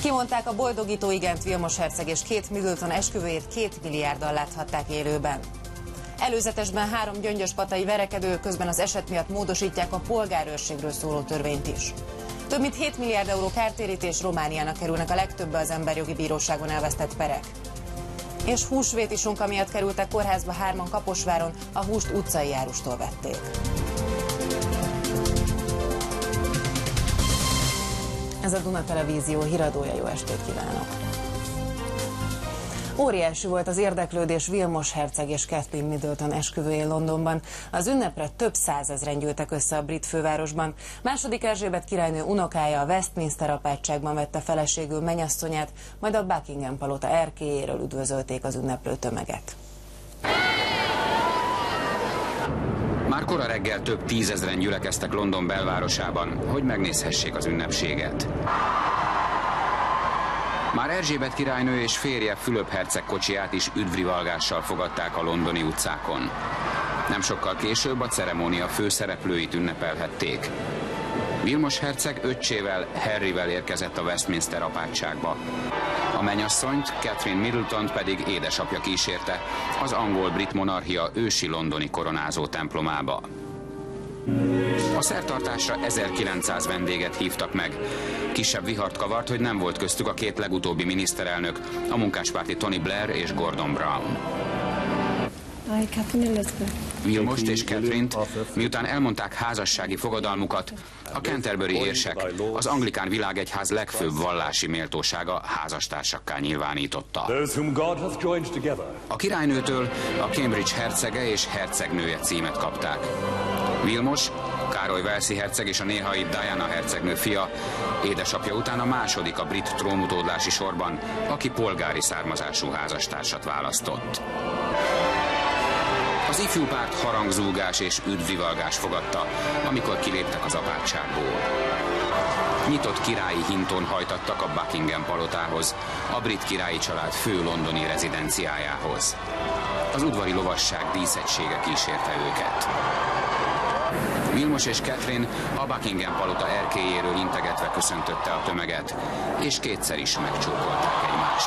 Kimondták a boldogító igent Vilmos herceg és Kate Middleton esküvőjét 2 milliárddal láthatták élőben. Előzetesben 3 gyöngyöspatai verekedő, közben az eset miatt módosítják a polgárőrségről szóló törvényt is. Több mint 7 milliárd euró kártérítés, Romániának kerülnek a legtöbb az emberjogi bíróságon elvesztett perek. És húsvéti sonka miatt kerültek kórházba 3-an Kaposváron, a húst utcai járustól vették. Ez a Duna Televízió híradója, jó estét kívánok! Óriási volt az érdeklődés Vilmos herceg és Catherine Middleton esküvőjén Londonban. Az ünnepre több százezren gyűltek össze a brit fővárosban. II. Erzsébet királynő unokája a Westminster apátságban vette feleségül mennyasszonyát, majd a Buckingham palota erkélyéről üdvözölték az ünneplő tömeget. Már kora reggel több tízezren gyülekeztek London belvárosában, hogy megnézhessék az ünnepséget. Már Erzsébet királynő és férje Fülöp herceg kocsiját is üdvrivalgással fogadták a londoni utcákon. Nem sokkal később a ceremónia főszereplőit ünnepelhették. Vilmos herceg öccsével, Harryvel érkezett a Westminster apátságba. A mennyasszonyt, Catherine Middletont pedig édesapja kísérte az angol-brit monarchia ősi londoni koronázó templomába. A szertartásra 1900 vendéget hívtak meg. Kisebb vihart kavart, hogy nem volt köztük a 2 legutóbbi miniszterelnök, a munkáspárti Tony Blair és Gordon Brown. Vilmost és Catherine-t, miután elmondták házassági fogadalmukat, a Canterbury érsek, az anglikán világegyház legfőbb vallási méltósága házastársakká nyilvánította. A királynőtől a Cambridge hercege és hercegnője címet kapták. Vilmos, Károly walesi herceg és a néhai Diana hercegnő fia, édesapja után a második a brit trónutódlási sorban, aki polgári származású házastársat választott. Az ifjú párt harangzúgás és üdvrivalgás fogadta, amikor kiléptek az apátságból. Nyitott királyi hintón hajtattak a Buckingham palotához, a brit királyi család fő londoni rezidenciájához. Az udvari lovasság díszegysége kísérte őket. Vilmos és Catherine a Buckingham palota erkélyéről integetve köszöntötte a tömeget, és kétszer is megcsókolták egymást.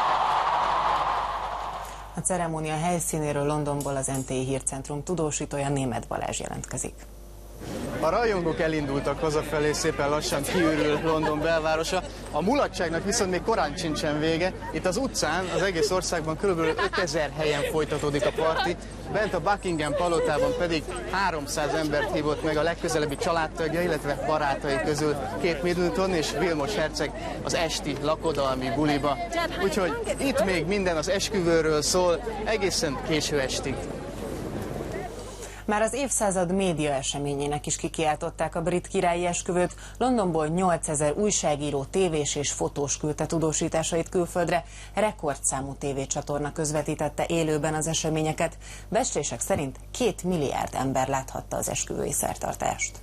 A ceremónia helyszínéről Londonból az NTI Hírcentrum tudósítója, Németh Balázs jelentkezik. A rajongók elindultak hazafelé, szépen lassan kiürül London belvárosa. A mulatságnak viszont még korán sincsen vége. Itt az utcán, az egész országban kb. 5000 helyen folytatódik a parti. Bent a Buckingham palotában pedig 300 embert hívott meg a legközelebbi családtagja, illetve barátai közül Kate Middleton és Vilmos herceg az esti lakodalmi buliba. Úgyhogy itt még minden az esküvőről szól, egészen késő estig. Már az évszázad média eseményének is kikiáltották a brit királyi esküvőt. Londonból 8000 újságíró, tévés és fotós küldte tudósításait külföldre. Rekordszámú tévécsatorna közvetítette élőben az eseményeket. Becslések szerint 2 milliárd ember láthatta az esküvői szertartást.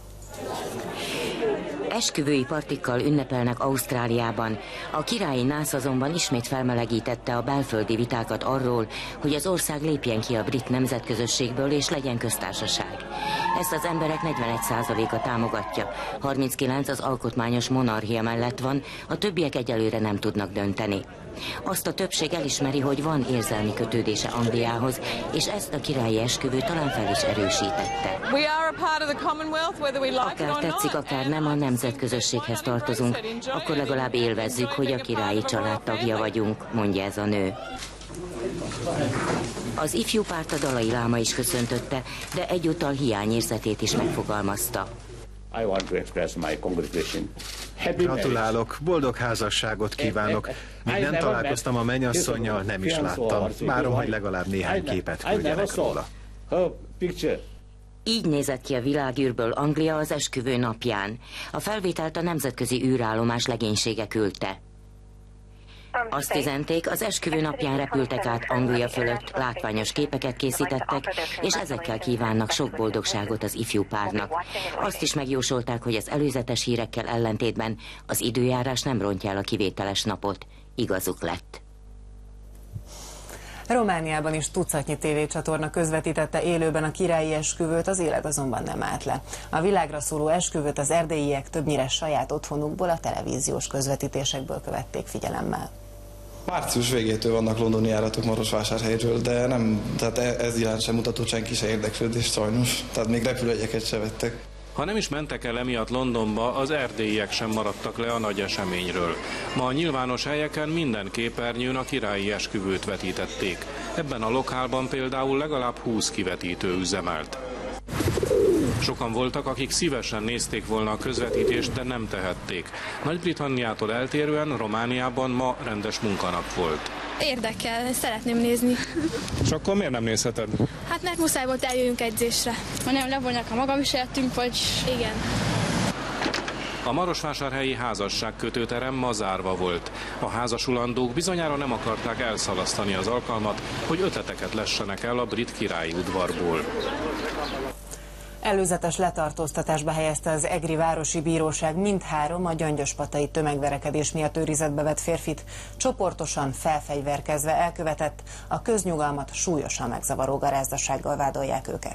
Esküvői partikkal ünnepelnek Ausztráliában. A királyi nász azonban ismét felmelegítette a belföldi vitákat arról, hogy az ország lépjen ki a brit nemzetközösségből és legyen köztársaság. Ezt az emberek 41%-a támogatja, 39% az alkotmányos monarchia mellett van, a többiek egyelőre nem tudnak dönteni. Azt a többség elismeri, hogy van érzelmi kötődése Angliához, és ezt a királyi esküvő talán fel is erősítette. Akár tetszik, akár nem, a nemzetközösséghez tartozunk, akkor legalább élvezzük, hogy a királyi család tagja vagyunk, mondja ez a nő. Az ifjú párt a Dalai Láma is köszöntötte, de egyúttal hiányérzetét is megfogalmazta. Gratulálok, boldog házasságot kívánok. Míg nem találkoztam a mennyasszonnyal, nem is láttam. Várom, hogy legalább néhány képet küldjenek róla. Így nézett ki a világűrből Anglia az esküvő napján. A felvételt a nemzetközi űrállomás legénysége küldte. Azt üzenték, az esküvő napján repültek át Anglia fölött, látványos képeket készítettek, és ezekkel kívánnak sok boldogságot az ifjú párnak. Azt is megjósolták, hogy az előzetes hírekkel ellentétben az időjárás nem rontja el a kivételes napot. Igazuk lett. Romániában is tucatnyi tévécsatorna közvetítette élőben a királyi esküvőt, az élet azonban nem állt le. A világra szóló esküvőt az erdélyiek többnyire saját otthonukból, a televíziós közvetítésekből követték figyelemmel. Március végétől vannak londoni járatok Marosvásárhelyről, de nem, tehát ez iránt sem mutatott senki se érdeklődést sajnos, tehát még repülőjegyeket se vettek. Ha nem is mentek el emiatt Londonba, az erdélyiek sem maradtak le a nagy eseményről. Ma a nyilvános helyeken minden képernyőn a királyi esküvőt vetítették. Ebben a lokálban például legalább 20 kivetítő üzemelt. Sokan voltak, akik szívesen nézték volna a közvetítést, de nem tehették. Nagy-Britanniától eltérően Romániában ma rendes munkanap volt. Érdekel, szeretném nézni. És akkor miért nem nézheted? Hát mert muszáj volt eljöjjünk edzésre. Nem levonják a magabizselettünk, vagy... Igen. A marosvásárhelyi házasságkötőterem ma zárva volt. A házasulandók bizonyára nem akarták elszalasztani az alkalmat, hogy ötleteket lessenek el a brit királyi udvarból. Előzetes letartóztatásba helyezte az Egri Városi Bíróság mindhárom a gyöngyöspatai tömegverekedés miatt őrizetbe vett férfit, csoportosan felfegyverkezve elkövetett, a köznyugalmat súlyosan megzavaró garázdasággal vádolják őket.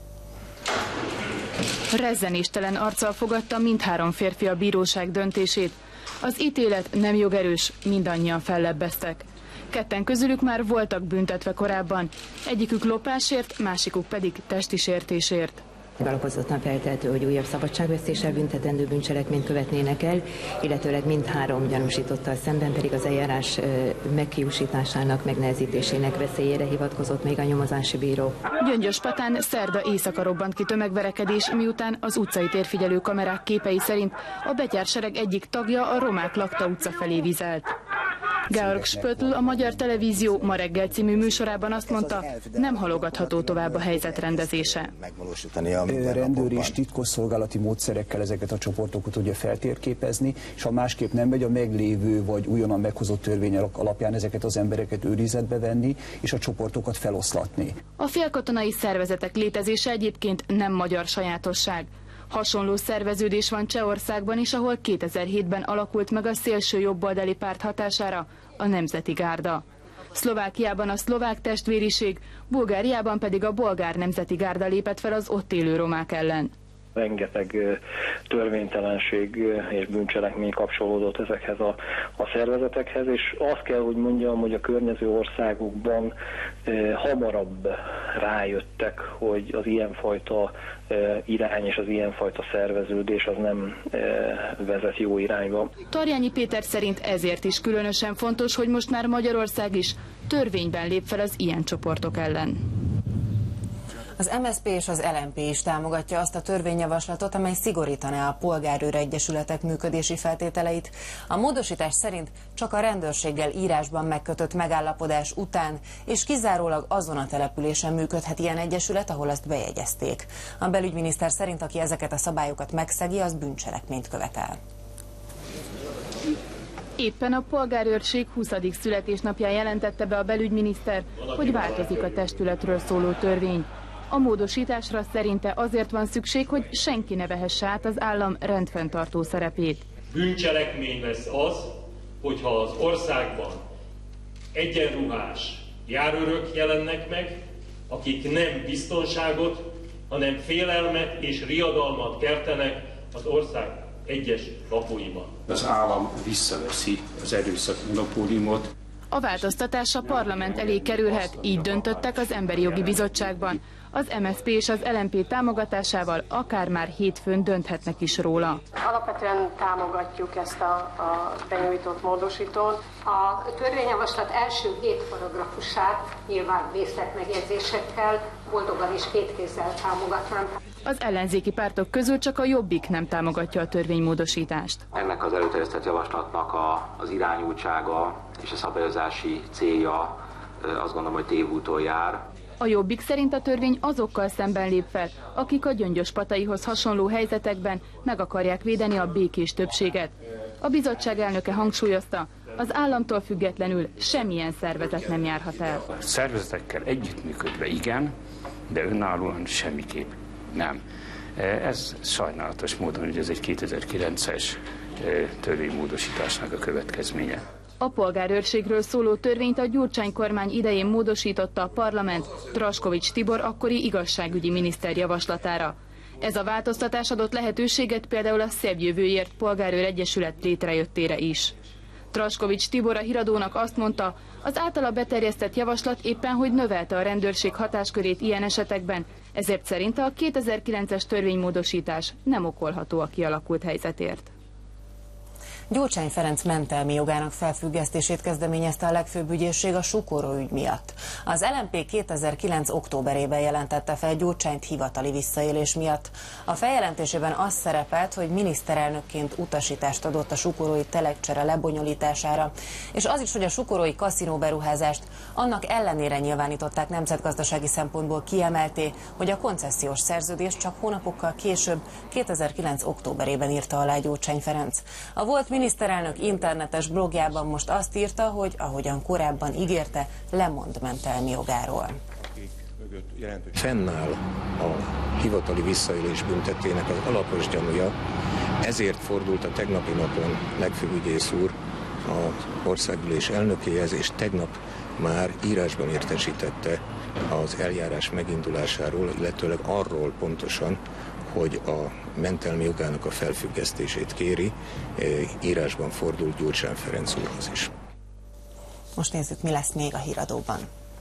Rezzenéstelen arccal fogadta mindhárom férfi a bíróság döntését. Az ítélet nem jogerős, mindannyian fellebbeztek. Ketten közülük már voltak büntetve korábban, egyikük lopásért, másikuk pedig testi sértésért. Alapozottan feltehető, hogy újabb szabadságvesztéssel büntetendő bűncselekményt követnének el, illetőleg mindhárom gyanúsítottal szemben pedig az eljárás meghiúsításának, megnehezítésének veszélyére hivatkozott még a nyomozási bíró. Gyöngyöspatán szerda éjszaka robbant ki tömegverekedés, miután az utcai térfigyelő kamerák képei szerint a betyársereg egyik tagja a Romák Lakta utca felé vizelt. Georg Spöttl, a Magyar Televízió Ma reggel című műsorában azt mondta, nem halogatható tovább a helyzet rendezése. Rendőri és titkosszolgálati módszerekkel ezeket a csoportokat tudja feltérképezni, és ha másképp nem megy, a meglévő vagy újonnan meghozott törvények alapján ezeket az embereket őrizetbe venni, és a csoportokat feloszlatni. A félkatonai szervezetek létezése egyébként nem magyar sajátosság. Hasonló szerveződés van Csehországban is, ahol 2007-ben alakult meg a szélső jobboldali párt hatására a Nemzeti Gárda. Szlovákiában a szlovák testvériség, Bulgáriában pedig a bolgár Nemzeti Gárda lépett fel az ott élő romák ellen. Rengeteg törvénytelenség és bűncselekmény kapcsolódott ezekhez a szervezetekhez, és azt kell, hogy mondjam, hogy a környező országokban hamarabb rájöttek, hogy az ilyenfajta irány és az ilyenfajta szerveződés az nem vezet jó irányba. Tarjányi Péter szerint ezért is különösen fontos, hogy most már Magyarország is törvényben lép fel az ilyen csoportok ellen. Az MSZP és az LMP is támogatja azt a törvényjavaslatot, amely szigorítaná a polgárőr egyesületek működési feltételeit. A módosítás szerint csak a rendőrséggel írásban megkötött megállapodás után és kizárólag azon a településen működhet ilyen egyesület, ahol azt bejegyezték. A belügyminiszter szerint, aki ezeket a szabályokat megszegi, az bűncselekményt követel. Éppen a polgárőrség 20. születésnapján jelentette be a belügyminiszter, hogy változik a testületről szóló törvény. A módosításra szerinte azért van szükség, hogy senki ne vehesse át az állam rendfenntartó szerepét. Bűncselekmény lesz az, hogyha az országban egyenruhás járőrök jelennek meg, akik nem biztonságot, hanem félelmet és riadalmat keltenek az ország egyes lakóiban. Az állam visszaveszi az erőszak monopóliumot. A változtatás a parlament elé kerülhet, így döntöttek az Emberi Jogi Bizottságban. Az MSZP és az LMP támogatásával akár már hétfőn dönthetnek is róla. Alapvetően támogatjuk ezt a benyújtott módosítót. A törvényjavaslat első 7 paragrafusát nyilván részletmegjegyzésekkel boldogan is két kézzel támogatnám. Az ellenzéki pártok közül csak a Jobbik nem támogatja a törvénymódosítást. Ennek az előterjesztett javaslatnak az irányultsága és a szabályozási célja azt gondolom, hogy tévúton jár. A Jobbik szerint a törvény azokkal szemben lép fel, akik a gyöngyöspataihoz hasonló helyzetekben meg akarják védeni a békés többséget. A bizottság elnöke hangsúlyozta, az államtól függetlenül semmilyen szervezet nem járhat el. A szervezetekkel együttműködve igen, de önállóan semmiképp nem. Ez sajnálatos módon, hogy ez egy 2009-es törvénymódosításnak a következménye. A polgárőrségről szóló törvényt a Gyurcsány kormány idején módosította a parlament Draskovics Tibor akkori igazságügyi miniszter javaslatára. Ez a változtatás adott lehetőséget például a Szebb Jövőért Polgárőr Egyesület létrejöttére is. Draskovics Tibor a Híradónak azt mondta, az általa beterjesztett javaslat éppen hogy növelte a rendőrség hatáskörét ilyen esetekben, ezért szerinte a 2009-es törvénymódosítás nem okolható a kialakult helyzetért. Gyurcsány Ferenc mentelmi jogának felfüggesztését kezdeményezte a legfőbb ügyészség a Sukoró ügy miatt. Az LMP 2009. októberében jelentette fel Gyurcsányt hivatali visszaélés miatt. A feljelentésében az szerepelt, hogy miniszterelnökként utasítást adott a sukorói telekcsere lebonyolítására, és az is, hogy a sukorói kaszinó beruházást annak ellenére nyilvánították nemzetgazdasági szempontból kiemelté, hogy a koncesziós szerződést csak hónapokkal később, 2009. októberében írta alá Gyurcsány Ferenc. A volt miniszterelnök internetes blogjában most azt írta, hogy ahogyan korábban ígérte, lemond mentelmi jogáról. Fennáll a hivatali visszaélés büntetének az alapos gyanúja, ezért fordult a tegnapi napon legfőbb ügyész úr az országgyűlés elnökéhez, és tegnap már írásban értesítette az eljárás megindulásáról, illetőleg arról pontosan, hogy a mentelmi jogának a felfüggesztését kéri, írásban fordult Gyurcsány Ferenc úrhoz is. Most nézzük, mi lesz még a Híradóban.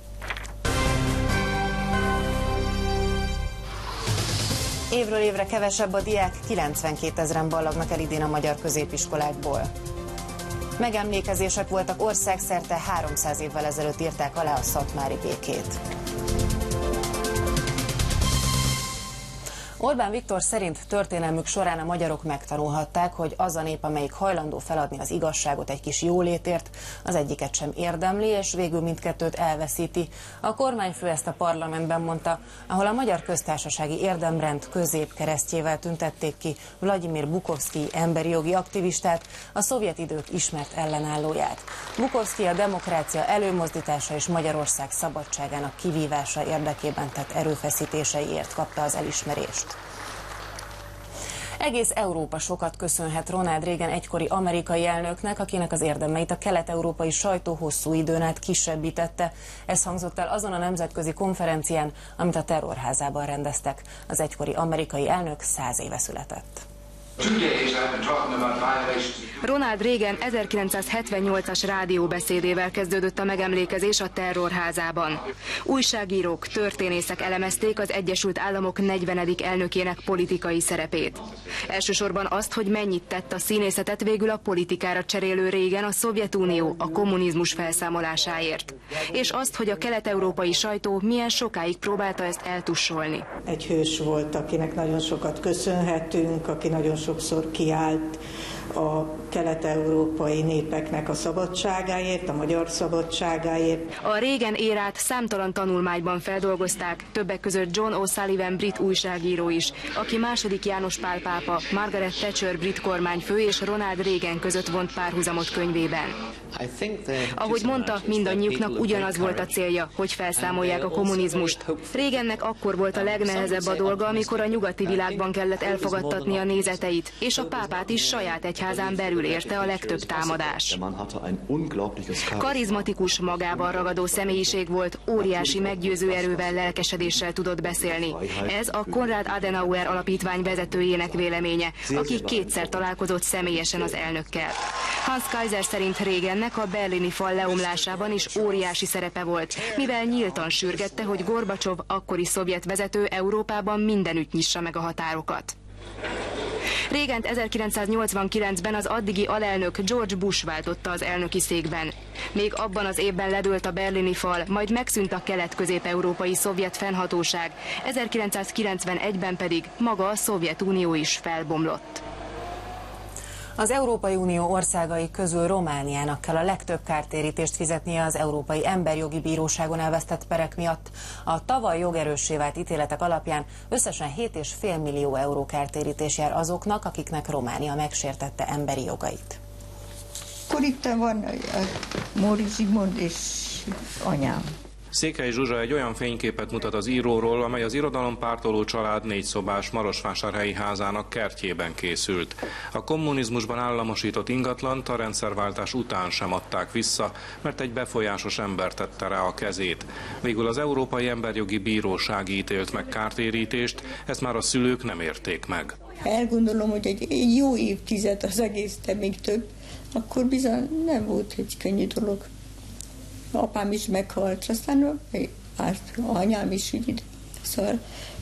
Évről évre kevesebb a diák, 92 000-en ballagnak el idén a magyar középiskolákból. Megemlékezések voltak országszerte, 300 évvel ezelőtt írták alá a szatmári békét. Orbán Viktor szerint történelmük során a magyarok megtanulhatták, hogy az a nép, amelyik hajlandó feladni az igazságot egy kis jólétért, az egyiket sem érdemli, és végül mindkettőt elveszíti. A kormányfő ezt a parlamentben mondta, ahol a Magyar Köztársasági Érdemrend középkeresztjével tüntették ki Vladimir Bukovszkij emberi jogi aktivistát, a szovjet idők ismert ellenállóját. Bukovszkij a demokrácia előmozdítása és Magyarország szabadságának kivívása érdekében tett erőfeszítéseiért kapta az elismerést. Egész Európa sokat köszönhet Ronald Reagan egykori amerikai elnöknek, akinek az érdemeit a kelet-európai sajtó hosszú időn át kisebbítette. Ez hangzott el azon a nemzetközi konferencián, amit a Terrorházában rendeztek. Az egykori amerikai elnök 100 éve született. Ronald Reagan 1978-as rádióbeszédével kezdődött a megemlékezés a Terrorházában. Újságírók, történészek elemezték az Egyesült Államok 40. elnökének politikai szerepét. Elsősorban azt, hogy mennyit tett a színészetet végül a politikára cserélő Reagan a Szovjetunió a kommunizmus felszámolásáért. És azt, hogy a kelet-európai sajtó milyen sokáig próbálta ezt eltussolni. Egy hős volt, akinek nagyon sokat köszönhetünk, aki nagyon sokszor kiállt a kelet-európai népeknek a szabadságáért, a magyar szabadságáért. A Reagan érát számtalan tanulmányban feldolgozták, többek között John O'Sullivan brit újságíró is, aki II. János Pál pápa, Margaret Thatcher brit kormányfő és Ronald Reagan között vont párhuzamot könyvében. Ahogy mondta, mindannyiuknak ugyanaz volt a célja, hogy felszámolják a kommunizmust. Reagannek akkor volt a legnehezebb a dolga, amikor a nyugati világban kellett elfogadtatni a nézeteit, és a pápát is saját egyházán belül érte a legtöbb támadás. Karizmatikus, magában ragadó személyiség volt, óriási meggyőző erővel, lelkesedéssel tudott beszélni. Ez a Konrad Adenauer alapítvány vezetőjének véleménye, aki kétszer találkozott személyesen az elnökkel. Hans Kaiser szerint Reagannek a berlini fal leomlásában is óriási szerepe volt, mivel nyíltan sürgette, hogy Gorbacsov, akkori szovjet vezető Európában mindenütt nyissa meg a határokat. Reagant 1989-ben az addigi alelnök George Bush váltotta az elnöki székben. Még abban az évben ledőlt a berlini fal, majd megszűnt a kelet-közép-európai szovjet fennhatóság, 1991-ben pedig maga a Szovjetunió is felbomlott. Az Európai Unió országai közül Romániának kell a legtöbb kártérítést fizetnie az Európai Emberjogi Bíróságon elvesztett perek miatt. A tavaly jogerőssé vált ítéletek alapján összesen 7,5 millió euró kártérítés jár azoknak, akiknek Románia megsértette emberi jogait. Akkor itt van Móri Zsigmond és anyám. Székely Zsuzsa egy olyan fényképet mutat az íróról, amely az irodalompártoló család 4 szobás marosvásárhelyi házának kertjében készült. A kommunizmusban államosított ingatlant a rendszerváltás után sem adták vissza, mert egy befolyásos ember tette rá a kezét. Végül az Európai Emberjogi Bíróság ítélt meg kártérítést, ezt már a szülők nem érték meg. Elgondolom, hogy egy jó évtized az egész, de még több, akkor bizony nem volt egy könnyű dolog. Apám is meghalt, aztán anyám is így, szóval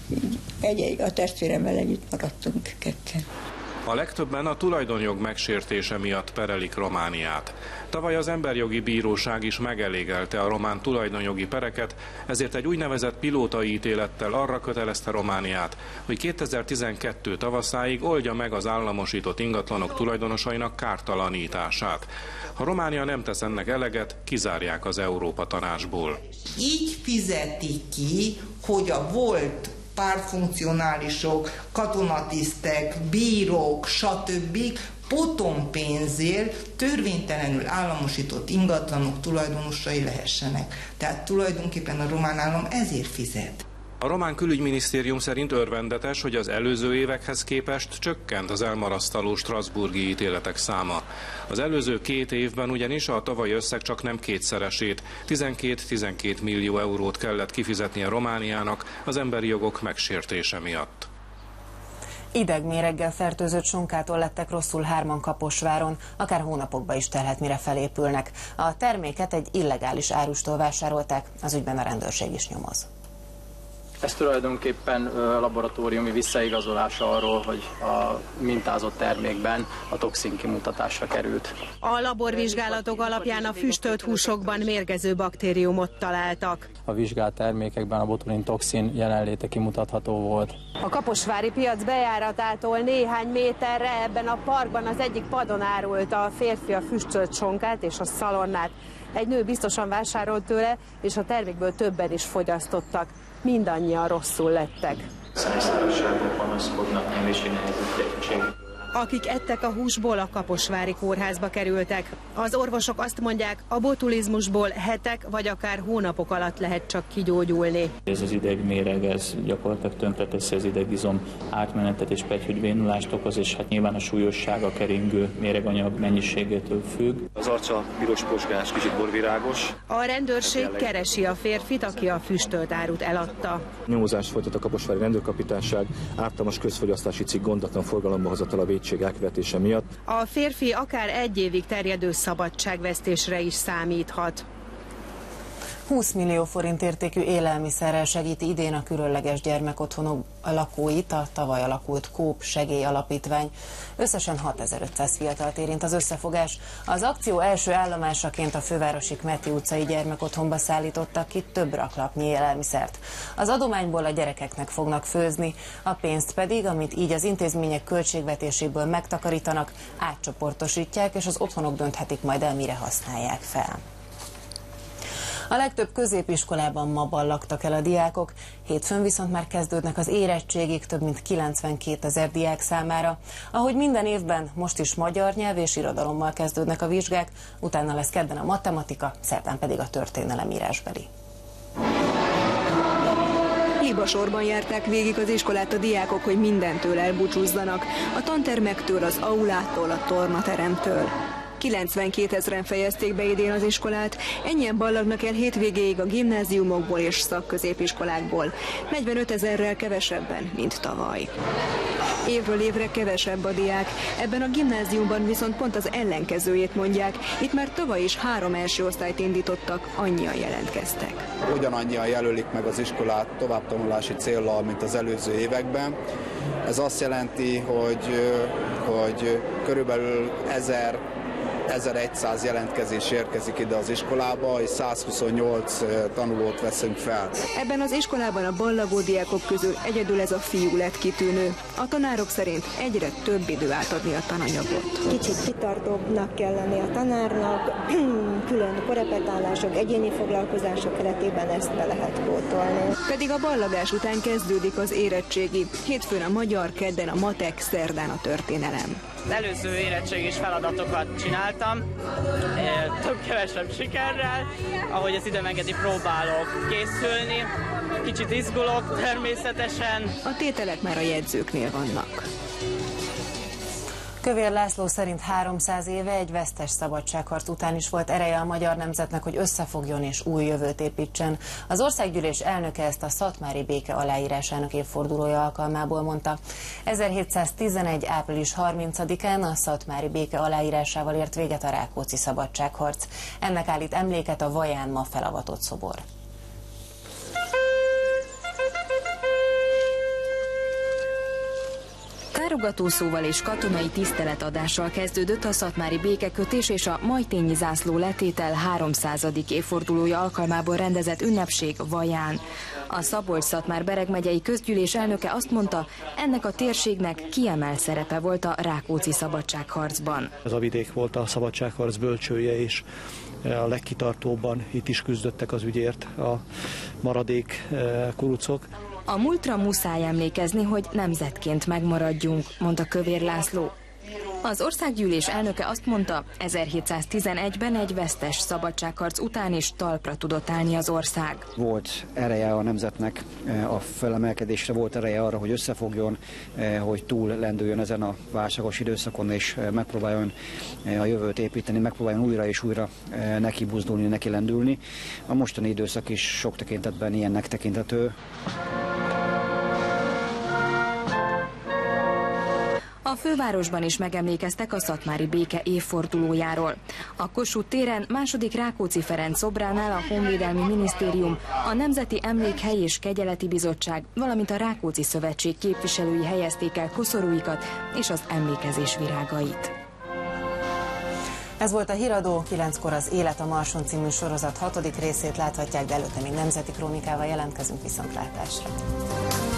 a testvéremmel együtt maradtunk ketten. A legtöbben a tulajdonjog megsértése miatt perelik Romániát. Tavaly az Emberjogi Bíróság is megelégelte a román tulajdonjogi pereket, ezért egy úgynevezett pilótai ítélettel arra kötelezte Romániát, hogy 2012 tavaszáig oldja meg az államosított ingatlanok tulajdonosainak kártalanítását. Ha Románia nem tesz ennek eleget, kizárják az Európa Tanácsból. Így fizetik ki, hogy a volt pártfunkcionálisok, katonatisztek, bírók, stb. Potompénzért törvénytelenül államosított ingatlanok tulajdonosai lehessenek. Tehát tulajdonképpen a román állam ezért fizet. A román külügyminisztérium szerint örvendetes, hogy az előző évekhez képest csökkent az elmarasztaló strasbourgi ítéletek száma. Az előző 2 évben ugyanis a tavalyi összeg csak nem kétszeresét, 12 millió eurót kellett kifizetnie Romániának az emberi jogok megsértése miatt. Idegméreggel fertőzött sonkától lettek rosszul 3-an Kaposváron, akár hónapokba is telhet, mire felépülnek. A terméket egy illegális árustól vásárolták, az ügyben a rendőrség is nyomoz. Ez tulajdonképpen laboratóriumi visszaigazolása arról, hogy a mintázott termékben a toxin kimutatásra került. A laborvizsgálatok alapján a füstölt húsokban mérgező baktériumot találtak. A vizsgált termékekben a botulin toxin jelenléte kimutatható volt. A kaposvári piac bejáratától néhány méterre ebben a parkban az egyik padon árult a férfi a füstölt sonkát és a szalonnát. Egy nő biztosan vásárolt tőle, és a termékből többen is fogyasztottak. Mindannyian rosszul lettek. Személyszállásságban panaszkodnak, nem is Akik ettek a húsból, a kaposvári kórházba kerültek. Az orvosok azt mondják, a botulizmusból hetek vagy akár hónapok alatt lehet csak kigyógyulni. Ez az idegméreg, ez gyakorlatilag tönkreteszi az idegizom átmenetet és pegyhőgyvénulást okoz, és hát nyilván a súlyossága a keringő méreganyag mennyiségétől függ. Az arca piros posgás, kicsit borvirágos. A rendőrség keresi a férfit, aki a füstölt árut eladta. Nyomozást folytat a kaposvári rendőrkapitányság, ártalmas közfogyasztási cikk gondatlan forgalomba hozatal a vétség elkövetése miatt. A férfi akár 1 évig terjedő szabadságvesztésre is számíthat. 20 millió forint értékű élelmiszerrel segíti idén a különleges gyermekotthonok lakóit a tavaly alakult Kóp Segély Alapítvány. Összesen 6500 fiatalt érint az összefogás. Az akció első állomásaként a fővárosi Kmeti utcai gyermekotthonba szállítottak ki több raklapnyi élelmiszert. Az adományból a gyerekeknek fognak főzni, a pénzt pedig, amit így az intézmények költségvetéséből megtakarítanak, átcsoportosítják, és az otthonok dönthetik majd el, mire használják fel. A legtöbb középiskolában ma ballagtak el a diákok, hétfőn viszont már kezdődnek az érettségik több mint 92 000 diák számára. Ahogy minden évben, most is magyar nyelv és irodalommal kezdődnek a vizsgák, utána lesz kedden a matematika, szerdán pedig a történelem írásbeli. Libasorban járták végig az iskolát a diákok, hogy mindentől elbúcsúzzanak, a tantermektől, az aulától, a tornateremtől. 92 000-en fejezték be idén az iskolát, ennyien ballagnak el hétvégéig a gimnáziumokból és szakközépiskolákból, 45 000-rel kevesebben, mint tavaly. Évről évre kevesebb a diák, ebben a gimnáziumban viszont pont az ellenkezőjét mondják, itt már tavaly is 3 első osztályt indítottak, annyian jelentkeztek. Ugyanannyian jelölik meg az iskolát továbbtanulási céllal, mint az előző években. Ez azt jelenti, hogy körülbelül 1100 jelentkezés érkezik ide az iskolába, és 128 tanulót veszünk fel. Ebben az iskolában a ballagó diákok közül egyedül ez a fiú lett kitűnő. A tanárok szerint egyre több idő átadni a tananyagot. Kicsit kitartóbbnak kell lenni a tanárnak, külön korepetálások, egyéni foglalkozások keretében ezt be lehet pótolni. Pedig a ballagás után kezdődik az érettségi. Hétfőn a magyar, kedden a matek, szerdán a történelem. előző érettségis feladatokat csináltam, több-kevesebb sikerrel, ahogy az időm engedi, próbálok készülni. Kicsit izgulok természetesen. A tételek már a jegyzőknél vannak. Kövér László szerint 300 éve egy vesztes szabadságharc után is volt ereje a magyar nemzetnek, hogy összefogjon és új jövőt építsen. Az országgyűlés elnöke ezt a szatmári béke aláírásának évfordulója alkalmából mondta. 1711. április 30-án a szatmári béke aláírásával ért véget a Rákóczi szabadságharc. Ennek állít emléket a Vaján ma felavatott szobor. Tárogatószóval és katonai tiszteletadással kezdődött a szatmári békekötés és a Majtényi zászló letétel 300. évfordulója alkalmából rendezett ünnepség Vaján. A Szabolcs-Szatmár-Bereg megyei közgyűlés elnöke azt mondta, ennek a térségnek kiemelt szerepe volt a Rákóczi szabadságharcban. Ez a vidék volt a szabadságharc bölcsője, és a legkitartóbban itt is küzdöttek az ügyért a maradék kurucok. A múltra muszáj emlékezni, hogy nemzetként megmaradjunk, mondta Kövér László. Az országgyűlés elnöke azt mondta, 1711-ben egy vesztes szabadságharc után is talpra tudott állni az ország. Volt ereje a nemzetnek a felemelkedésre, volt ereje arra, hogy összefogjon, hogy túl lendüljön ezen a válságos időszakon, és megpróbáljon a jövőt építeni, megpróbáljon újra és újra neki buzdulni, neki lendülni. A mostani időszak is sok tekintetben ilyennek tekinthető. A fővárosban is megemlékeztek a szatmári béke évfordulójáról. A Kossuth téren II. Rákóczi Ferenc szobránál a Honvédelmi Minisztérium, a Nemzeti Emlékhely és Kegyeleti Bizottság, valamint a Rákóczi Szövetség képviselői helyezték el koszorúikat és az emlékezés virágait. Ez volt a Híradó, 9-kor az Élet a Marson című sorozat 6. részét láthatják, de előtte még nemzeti krónikával jelentkezünk, viszontlátásra.